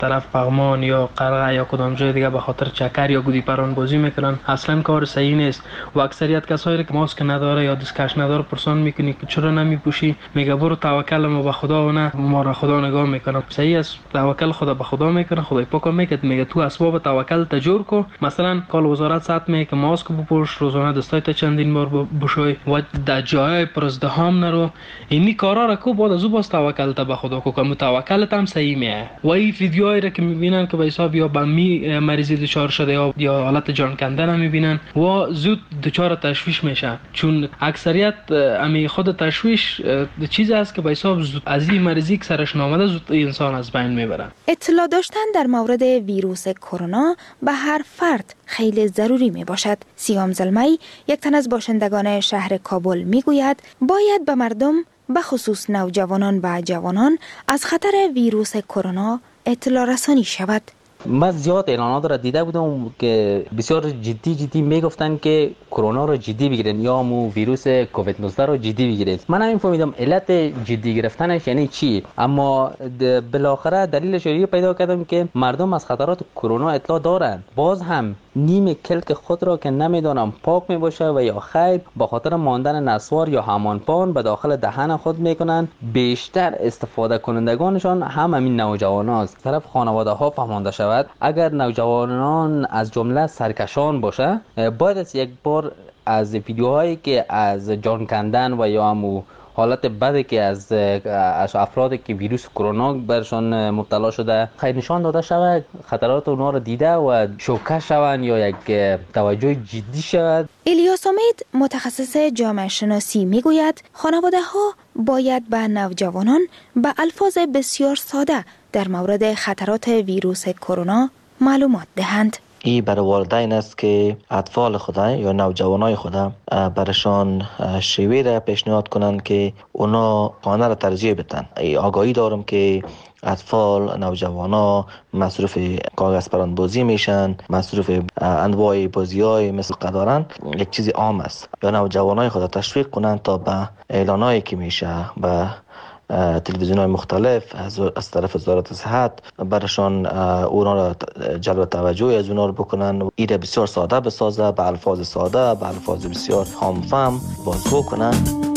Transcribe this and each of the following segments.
طرف پغمان یا قرغه یا کدام جای دیگه به خاطر چکر یا گودی پران بازی میکنن، اصلا کار صحیح نیست. و اکثریت کسایی که ماسک نداره یا دستکش نداره پرسان میکنی که چرا نمیپوشی، میگه برو توکل ما به خدا و نه ما را خدا نگاه میکنه. صحیح است، توکل خدا به خدا میکنه، خدای پاک میگه میگه تو اسباب توکل تجور کو. مثلا کال وزارت ساعت میگه که ماسک بپوش، روزانه دستای تا چندین بار بشوی و در جای پرزدهام نرو. اینی کارا را کو بعد از او باز توکل به خدا کو که توکلت هم صحیح میه. و این ویدیوهایی را که میبینن که به حساب یا به مریضی دچار شده یا حالت جان کندن میبینن و زود دچار تشویش میشه، چون اکثریت امی خود تشویش چیزی است که به حساب از این مریضی که سرش نامده زود انسان از بین میبره. اطلاع داشتن در مورد ویروس کرونا به هر فرد خیلی ضروری می باشد. سیام زلمی، یک تن از باشندگان شهر کابل می گوید باید به مردم به خصوص نوجوانان و جوانان از خطر ویروس کرونا اطلاع رسانی شود. من زیاد اعلانات را دیده بودم که بسیار جدی میگفتن که کرونا رو جدی بگیرین یا مو ویروس کووید 19 رو جدی بگیرین. من همین فهمیدم علت جدی گرفتنش یعنی چی، اما بالاخره دلیلش رو پیدا کردم که مردم از خطرات کرونا اطلاع دارن، باز هم نیم کلک خود را که نمیدانم پاک می باشه و یا خیر به خاطر ماندن نسوار یا هامانپان به داخل دهن خود میکنن. بیشتر استفاده کنندگانشان هم همین نوجواناست. طرف خانواده ها فهمانده شود اگر نوجوانان از جمله سرکشان باشه، باید از یک بار از ویدیوهایی که از جان کندن و یا همو حالت بدی که از افرادی که ویروس کرونا برشان مبتلا شده خیر نشان داده شود، خطرات اونها را دیده و شوکه شوند یا یک توجه جدی شود. الیاس امید، متخصص جامعه شناسی، میگوید خانواده ها باید به نوجوانان به الفاظ بسیار ساده در مورد خطرات ویروس کرونا معلومات دهند. این برای والدین است که اطفال خدا یا نوجوانای خدا برشان شیوه را پیشنهاد کنند که اونا خانه را ترجیح بدن. آگاهی دارم که اطفال، نوجوانا مصروف کاغذ پران بازی میشن، مصروف انواع بازی‌های مثل قدارن، یک چیز عام است. یا نوجوانای خدا تشویق کنند تا به اعلانایی که میشه به تلویزیون‌های مختلف از طرف وزارت صحت برشان اونا را جلب توجه از اونا رو بکنن، ایده بسیار ساده بسازه، به الفاظ ساده، به الفاظ بسیار عام‌فهم بازگو کنن.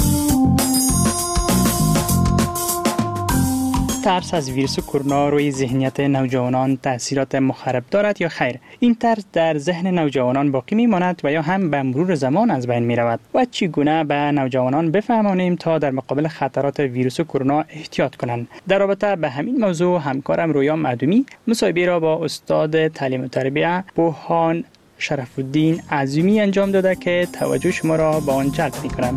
ترس از ویروس کرونا روی ذهنیت نوجوانان تأثیرات مخرب دارد یا خیر؟ این ترس در ذهن نوجوانان باقی میماند و یا هم به مرور زمان از بین می رود؟ و چگونه به نوجوانان بفهمانیم تا در مقابل خطرات ویروس کرونا احتیاط کنند؟ در رابطه به همین موضوع همکارم رویا معدومی مصاحبه را با استاد تعلیم و تربیت بوهان شرف الدین عظیمی انجام داده که توجه شما را به آن جلب می‌کنم.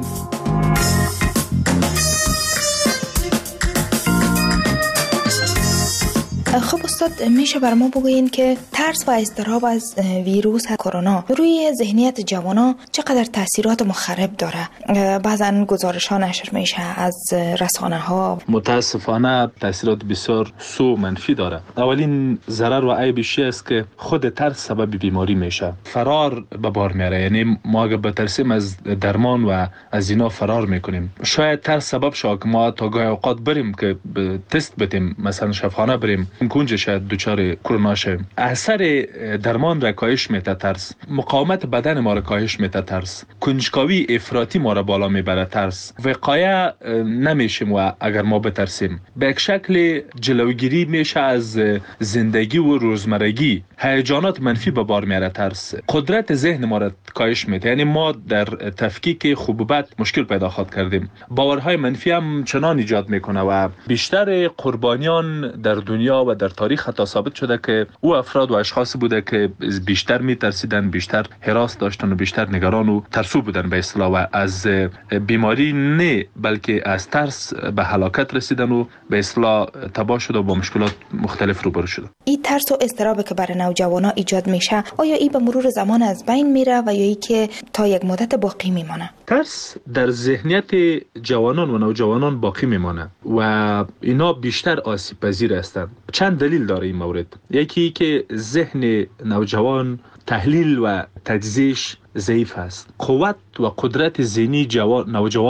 خب استاد، میشه بر ما بگوین که ترس و اضطراب از ویروس کرونا روی ذهنیت جوانا چقدر تاثیرات مخرب داره؟ بعضن گزارش ها نشر میشه از رسانه ها. متاسفانه تاثیرات بسیار سو منفی داره. اولین ضرر و عیبش است که خود ترس سبب بیماری میشه، فرار به بار میاره. یعنی ما اگه بترسیم از درمان و از اینا فرار میکنیم. شاید ترس سبب شه که ما تا گاهی اوقات بریم که تست بدیم، مثلا شفاخانه بریم، کنج شاید دچار کرونا شویم. اثر درمان را کاهش میده ترس، مقاومت بدن ما را کاهش میده ترس، کنجکاوی افراطی ما را بالا میبره ترس. وقایع نمیشیم و اگر ما بترسیم به یک شکل جلوگیری میشه از زندگی و روزمرگی. هیجانات منفی به بار میاره ترس، قدرت ذهن ما را کاهش میده. یعنی ما در تفکیک خوب و بد مشکل پیدا خواهد کردیم. باورهای منفی هم چنان ایجاد میکنه و بیشتر قربانیان در دنیا و در تاریخ حتی ثابت شده که او افراد و اشخاص بوده که بیشتر میترسیدن، بیشتر هراس داشتن و بیشتر نگران و ترسو بودن به اصطلاح و از بیماری نه بلکه از ترس به هلاکت رسیدن و به اصطلاح تباه شده و با مشکلات مختلف روبرو شده. این ترس و اضطرابی که برای نوجوانا ایجاد میشه، آیا این به مرور زمان از بین میره و یا ای که تا یک مدت باقی میمانه؟ ترس در ذهنیت جوانان و نوجوانان باقی میمانه و اینا بیشتر آسیب پذیر هستند. چند دلیل داره این مورد. یکی که ذهن نوجوان تحلیل و تجزیه‌اش ضعیف است. قوت و قدرت ذهنی نوجوان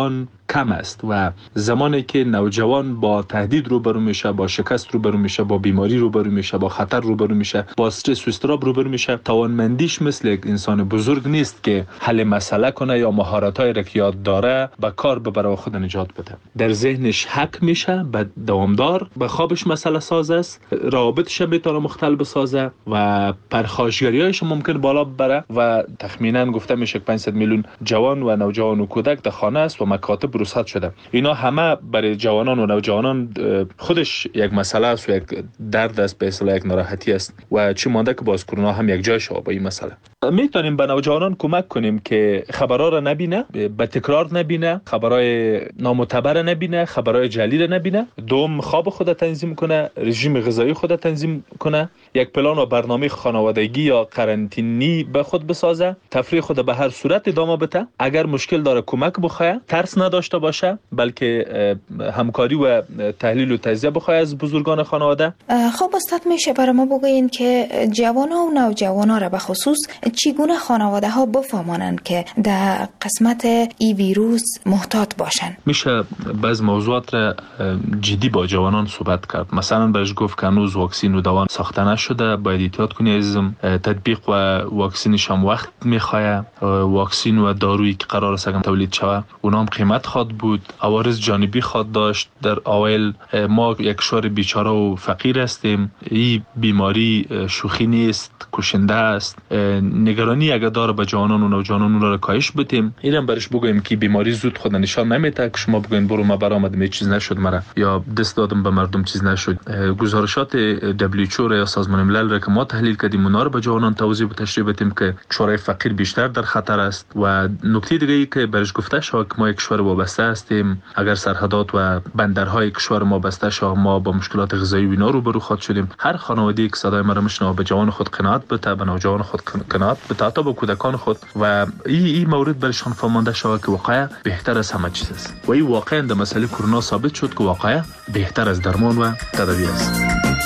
کم است و زمانی که نوجوان با تهدید روبرو میشه، با شکست روبرو میشه، با بیماری روبرو میشه، با خطر روبرو میشه، با استرس و اضطراب روبرو میشه، توانمندیش مثل یک انسان بزرگ نیست که حل مسئله کنه یا مهارت‌های را که یاد داره به کار ببره و خود نجات بده. در ذهنش حک میشه، به دوامدار به خوابش مسئله ساز است، روابطش میتونه مختل بسازه و پرخاشگری‌هاش ممکن بالا ببره و تخمینا گفته میشه 500 میلیون جوان و نوجوان و کودک در خانه است و مکاتب رخصت شده. اینا همه برای جوانان و نوجوانان خودش یک مسئله است و یک درد است، به اصطلاح یک ناراحتی است و چی مانده که باز کرونا هم یک جای شو با این مسئله. میتونیم به نوجوانان کمک کنیم که خبرها را نبینه، به تکرار نبینه، خبرهای نامعتبر نبینه، خبرهای جعلی را نبینه، دوم خواب خود تنظیم کنه، رژیم غذایی خود تنظیم کنه، یک پلان و برنامه خانوادگی یا قرنطینی به خود بسازه، تفریح خود به هر صورت ادامه بده، اگر مشکل داره کمک بخواه، ترس نداشته باشه، بلکه همکاری و تحلیل و تجزیه بخواه از بزرگان خانواده. خب استاد میشه برای ما بگوین که جوان‌ها و نوجوان‌ها را به خصوص چگونه خانواده ها بفهمانند که در قسمت ای ویروس محتاط باشند؟ میشه بعض موضوعات را جدی با جوانان صحبت کرد. مثلا بهش گفت که هنوز واکسین و دوا ساخته نشده، باید احتیاط کنی عزیزم. تطبیق و واکسینش هم وقت میخواد. واکسین و دارویی که قرار است تولید شود اونها هم قیمت خواد بود، عوارض جانبی خواد داشت. در اول ما یک کشور بیچاره و فقیر هستیم، این بیماری شوخی نیست، کشنده است. نگرانی اگر داره به جوانان و نوجوانان اون را کاهش بدیم. اینم برش بگویم که بیماری زود خود نشان نمیده که شما بگین برو ما برآمدم چیز نشد مرا یا دست دادم به مردم چیز نشد. گزارشات WHO یا سازمان ملل را که ما تحلیل کردیم اونا رو به جوانان توضیح و تشریح بدیم که کشورهای فقیر بیشتر در خطر است. و نکته دیگه ای که برش گفته شد که ما یک کشور وابسته هستیم، اگر سرحدات و بندرهای کشور ما بسته شد ما با مشکلات غذایی و اینا روبرو خود شدیم. هر خانواده‌ای که صدای ما را میشنوه به جوان خود قناعت بده، به نوجوان خود قناعت بده، تا به کودکان خود و این مورد برشان فهمانده شود که واقعا بهتر از همه چیز است و این واقعا در مسئله کرونا ثابت شد که واقعا بهتر از درمان و تداوی است.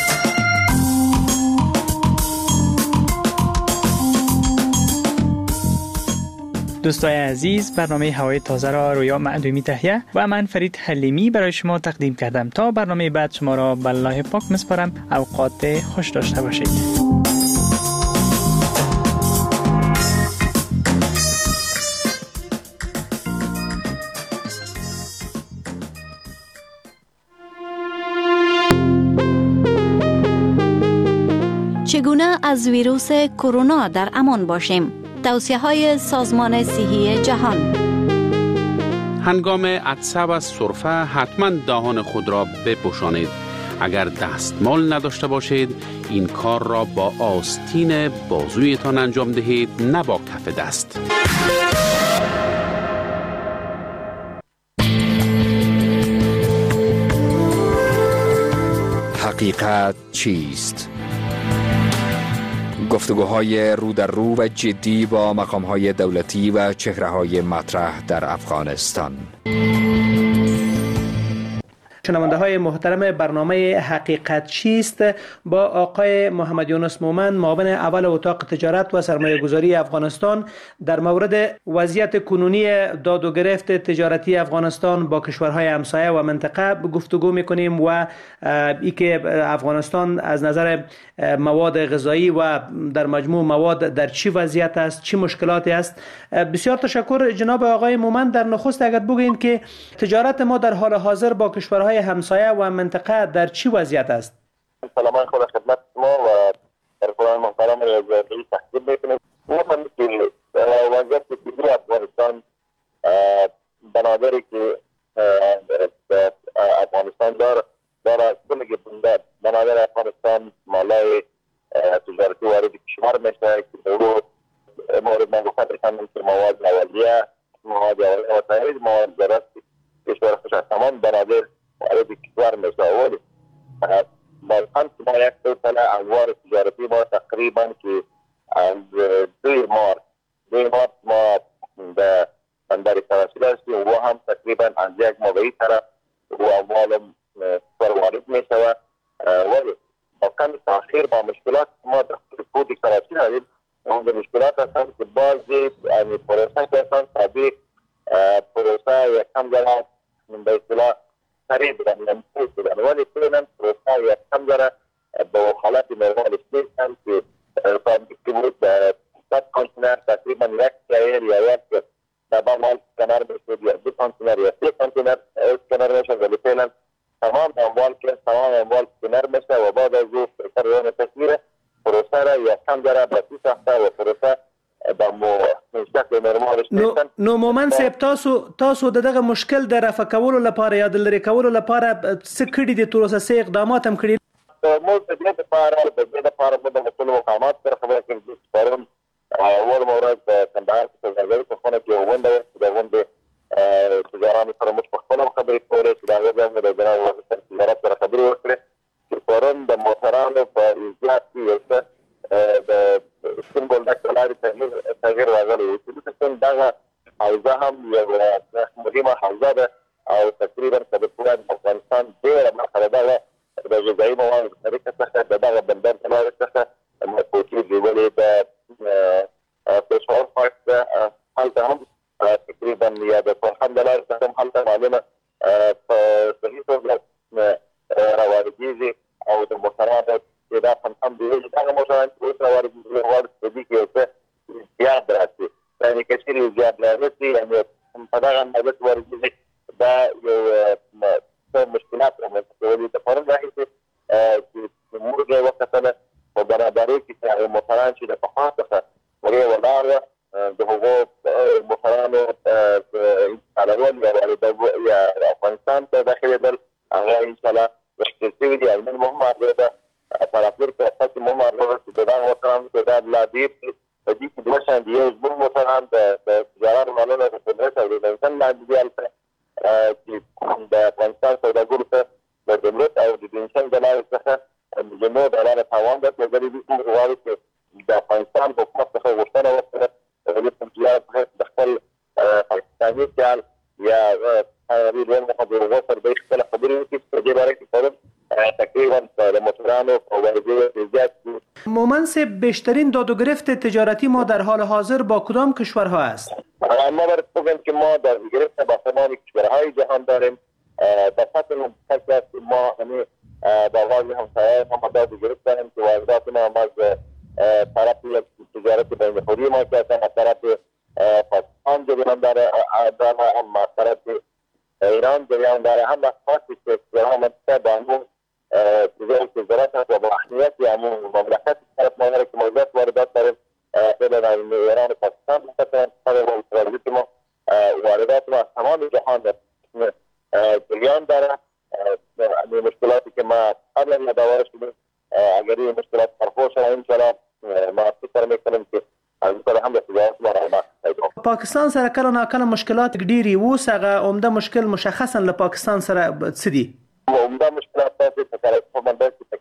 دوستای عزیز، برنامه هوای تازه را رویا معدومی تهیه و من فرید حلیمی برای شما تقدیم کردم. تا برنامه بعد شما را به الله پاک میسپارم. اوقات خوش داشته باشید. چگونه از ویروس کرونا در امان باشیم؟ توصیه‌های سازمان صحی جهان. هنگام عطسه و سرفه حتما دهان خود را بپوشانید. اگر دستمال نداشته باشید این کار را با آستین بازویتان انجام دهید، نه با کف دست. حقیقت چیست؟ گفتگوهای رو در رو و جدی با مقام‌های دولتی و چهره‌های مطرح در افغانستان. شنونده های محترم برنامه حقیقت چیست با آقای محمد یونس مومن، معاون اول اتاق تجارت و سرمایه گذاری افغانستان، در مورد وضعیت کنونی داد و گرفت تجارتی افغانستان با کشورهای همسایه و منطقه گفتگو میکنیم و ای که افغانستان از نظر مواد غذایی و در مجموع مواد در چی وضعیت است، چی مشکلاتی است. بسیار تشکر جناب آقای مومن. در نخست اگر بگویید که تجارت ما در حال حاضر با کشورهای همسایه و منطقه در چی وضعیت است؟ سلام خدا خدمت شما و برای محترم رئیس تحقیق میکنم. مثلا که وضعیت کلی افغانستان بنابراین که افغانستان داره کلی که بنابراین افغانستان مالای تجارتی وارد کشور میشه که دورو مورد من گفتم که مواد اولیه و تایید مواد ضرورت کشور خوش از تمام بنابراین وارد کشور میشه. اولی ما یک سلسله انوار تجارتی ما تقریبا که از 2 مارس ما به بندر توسل هستیم و هم تقریبا از یک موقعی طرف و اموال وارد میشه ولی با کمی تاخیر با مشکلات ما در رکود کراچی هستیم. اون مشکلات هستند که بعضی پروسه که هستند تابع پروسه یکم ذره به اصطلاح سریع بودن منفوذ بودن، ولی فعلا پروسه یکم ذره به حالت نرمال نیستن که سابقی بود 100 کانتینر تقریبا یک تایر یا یک دبا مال اسکنر میشد یا 2 کانتینر یا 3 کانتینر اسکنر میشد، ولی فعلا تمام اموال اسکنر میشه و بعد از او سرون تصویر پروسه را یکم ذره بسی ساخته و پروسه نو مومن صاحب تاسو دغه مشکل د رفع کولو لپاره یا د لرې کولو لپاره څه کړي دي؟ تر اوسه څه اقدامات هم کړي؟ موږ د دې لپاره د مسؤلو مقامات سره خبرې کړې دي. پرون اول مورد په کندهار کې سوداګرۍ په خونه کې غونډه وه چې د غونډې تجارانو سره موږ په خپله خبرې کولې چې د هغې ځای مې د جناب وزیر تجارت سره خبرې وکړې چې پرون د موټرانو په احتیاط کې یو څه د سپین بولدک په لارې تغییر راغلی و چې دلته دغه حوزه هم یو مهمه حوزه ده او تقریبا که د ټول افغانستان ډېره برخه د دغه د غذایي موادو په طریقه څخه د دغه بندر په لارې څخه کوچېږي، ولې د پېښور پارک ده هلته هم تقریبا یا د فرهنګ د لارې څخه هم هلته مالونه په صحیح توګه راواردېږي او د موټرانو دا هم دی چې هغه موټران چې اوس راواردېږي غواړي په دې کې یو څه زیات راشي، یعنې که چېرې زیات راشي یعنې په دغه اندازه چې واردېږي دا یو څه مشکلات رامنځته کوي. د پرون راهیسې چې موږ یې وکتله په برابرۍ کې چې هغه موټران چې د پخوا څخه هغې ولاړ وه د هغو موټرانو انتقالول یا واردول یا افغانستان ته داخلېدل هغه انشاءالله وشکل شوي دي او نن مو هم عرضه پراپور په اصل کې مو عرضه چې د دغه موټرانو کې دا لا ډېر په دې کې دوه شیان دي، یو زموږ موټران د تجارانو مالونه د قدرت او د انسان لاندې دي هلته چې د افغانستان سوداګرو ته د ګمرک او د بنسن د لارې څخه ملیونو ډالره تاوان درلودلی دي. موږ غواړو چې د افغانستان حکومت څخه غوښتنه وکړه د تجارت څخه د خپل پاکستاني سیال یا ریډوان محمد هغو سره دوی خپله خبرې وکړي چې په دې باره کې پرون تقریبا د موټرانو په واردېدو زیات دي. مومن صاحب، بیشترین داد و گرفت تجارتی ما در حال حاضر با کدام کشورها است؟ ما باید بگم که ما در گرفت با تمام کشورهای جهان داریم. در سطح مملکت ما همه با بعضی همسایه ما داد و گرفت داریم که واردات ما هم از طرف تجارت بین‌النهری ما که از طرف پاکستان جریان داره، هم از طرف ایران جریان داره، هم از خاصی کشورها منطقه با همون تجارت و با اهمیت همون مملکت طرف ما داره که ما زیاد واردات داریم. خیلی ایران و پاکستان واردات ما واردات ما از تمام جهان جریان داره. مشکلاتی که ما قبلا یادآور شدیم اگر این مشکلات فرفوش شود انشاءالله ما فکر میکنیم که هم تجارت ما رحمت پاکستان سره کله ناکله مشکلات ډېرې اوس هغه عمده مشکل مشخصا له پاکستان سره څه دي؟ عمده مشکلات داسې په کارایب بندر کې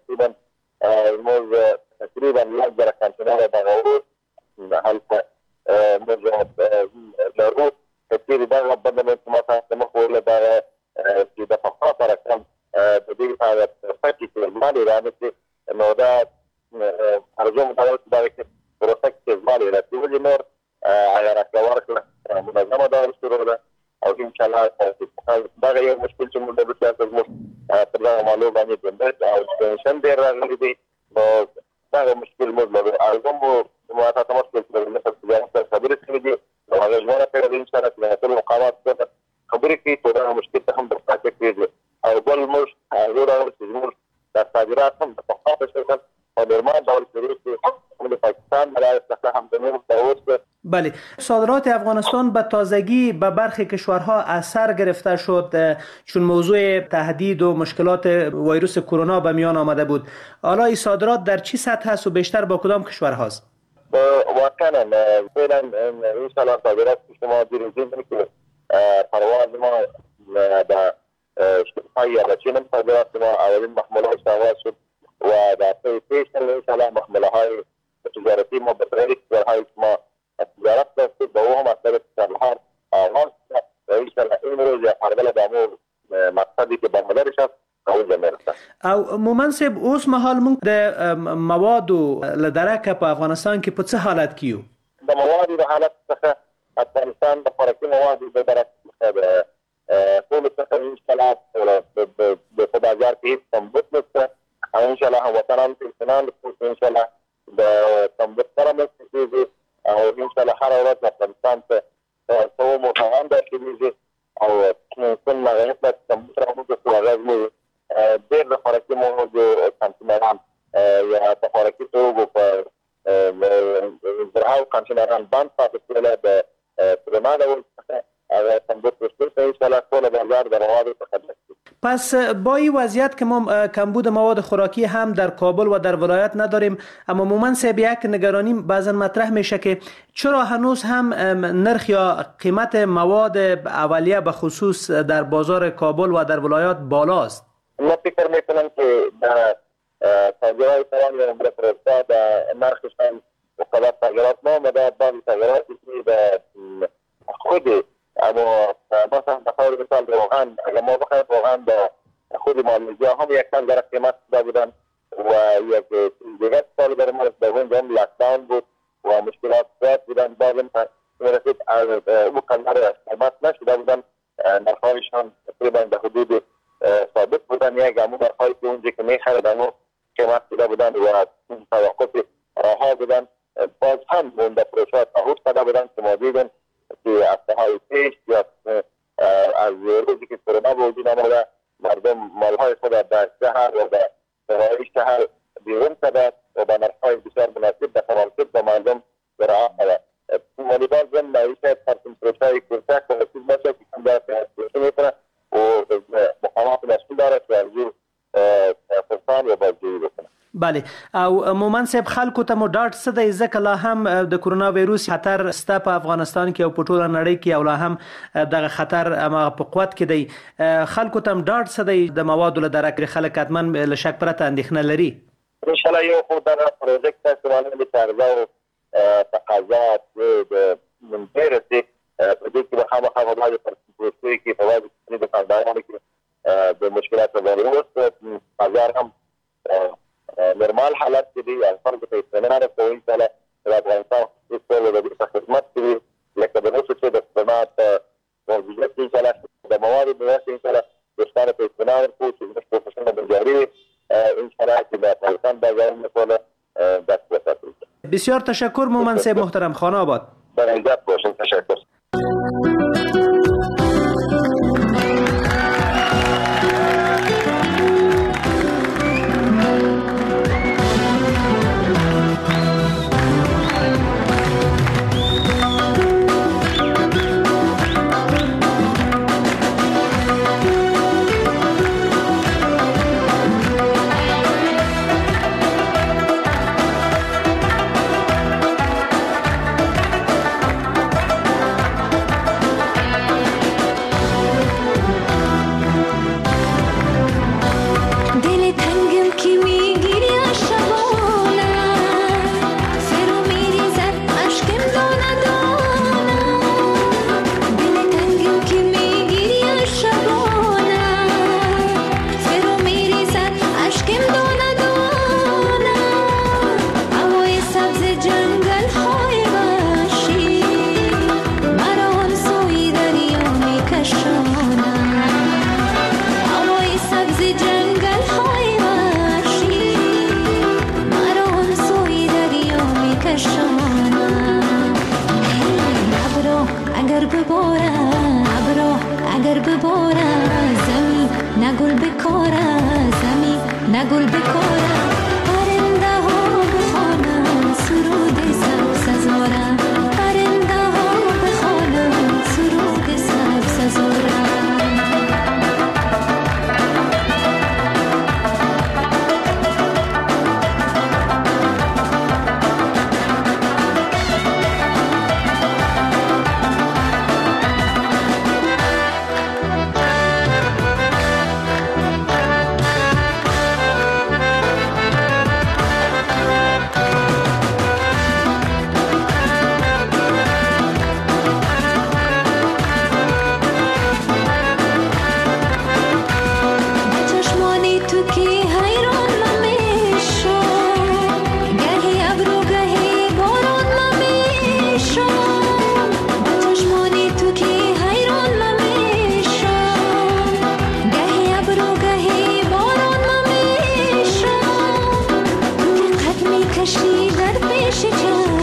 موږ تقریبا 1000 کانتینره دغه هلته موږ لرو که چېرې دغه بندر چې ما تاسو ته مخ وویله دغه چې د پخوا سره کم د دې لپاره پټې تېرمالې رانیسي نو دا ارزو مطابق چې دغه کې پروسه کې تېرمالې راسي، ولې نور هغه راکړه ورکړه منظمه ډول شروع ده او انشاءالله دغه یو مشکل چې موږ د روسیې سره زموږ پر دغه معلوم باندې ګمرک او ټینشن ډېر راغلی دی نو دغه مشکل موږ لرو. ارزو ما تاسو ته مشکل چې د مصر تجارت سره خبرې کړې دي او هغه ژمنه کړې ده انشاءالله چې د ټولو مقاماتو سره خبرې کوي چې دغه مشکل ته هم درپاتې کړي او بل موږ هغه ډول چې زموږ د صادرات هم د پخوا په شکل په نورمال ډول شروع شي هم د پاکستان له لارې څخه هم د نورو ته بله، صادرات افغانستان به تازگی به برخی کشورها اثر گرفته شد چون موضوع تهدید و مشکلات ویروس کرونا به میان آمده بود. حالا این صادرات در چی سطح است و بیشتر با کدام کشورهاست؟ واقعا فعلا انشاءالله صادرات شما دیروزین که پرواز ما به شرقای یا چین هم صادرات ما اولین محموله هایش آغاز شد و در پیش انشاءالله محموله های تجارتی ما به طریق کشورهای ما تجارت داشتید با او هم از طریق سرحال آغاز شد و انشاءالله این روز یا فرقل دامو مقصدی که برمدارش هست اونجا میرسه. او مومن صاحب اوس مهال مونږ د موادو له درکه په افغانستان کې په څه حالت کې یو؟ د موادو د حالت څخه افغانستان د خوراکي موادو د برابرۍ ټول څه ان شاء الله د بازار کې کمبود نشته او ان شاء الله وطنان پرسنال ان شاء الله د کمبود سره مستفیږي او ان شاء الله هر ورځ افغانستان ته څو موټران درکېږي او څنګه غوښتل کمبود راوړو چې راځي ډېر د خوراکي موادو کانټینران یا د خوراکي توکو په درهاو کانټینران باندې پاتې کېدل د پرمانه ولڅخه پس با این وضعیت که ما کمبود مواد خوراکی هم در کابل و در ولایت نداریم، اما مومن صاحب یک نگرانی بعضا مطرح میشه که چرا هنوز هم نرخ یا قیمت مواد اولیه به خصوص در بازار کابل و در ولایات بالاست؟ من فکر میکنم که در تاجرای سران یا برفرستا در نرخشان مقابل تاجرات ما مداد بعض تاجراتی که به خود اما مثلا بخور مثال روغن اگر ما بخواهیم روغن با خود مالوزیا هم یک کم در قیمت دا بودن و یک دیگر سال در مورد در اونجا هم لاکداون بود و مشکلات زیاد بودن بعضم میرسید او کمتر قیمت نشده بودن نرخایشان تقریبا به حدود ثابت بودن یک امو نرخایی که اونجا که میخردن و قیمت بوده بودن و توقف راها بودن باز هم مونده پروشات اهود کرده بودن که ما دیدن که هفته‌های پیش یا از روزی که کرونا به وجود آمده مردم مالهای خود در شهر و در سرای شهر بیرون کرده و با نرخ‌های بسیار مناسب به تناسب با مردم رعایت کرده. والیبال ضمن معیشت پرسون پروشهای کوچک و رسید باشه که کم داره پیشکشی میکنه و مقامات مسئول داره که ارزو فرسان و بازجویی بکنه. بله او مومن صاحب خلکو ته مو ډاډ څه دی ځکه لا هم د کرونا وایروس خطر سته په افغانستان کې او په ټوله نړۍ کې او لا هم دغه خطر هغه په قوت کې دی خلکو ته ډاډ څه دی د موادو له درک خلک حتمن له شک پرته اندېښنه لري ان شاء الله یو خو دغه پروژیکټ تاسو باندې د ارزو تقاضات د منځره دي په دې کې به خامخا باندې پرسپوزي کې په واجب د کاندارانو کې د مشکلات وایروس بازار هم نورمال حالت کې دي فرق په استناد کوي چې د افغانستان په ټول د خدمت کې لکه د نوښت د خدمات وضعیت کې چې د موادو د واسطې سره د ستاره په استناد کوي چې د پروفیشنل بنجاري ان شاء الله چې د افغانستان بازار نه کوله دست وساتي. بسیار تشکر مومن صاحب محترم، خانه آباد. در عزت باشین، تشکر. عشقی در پیش چشم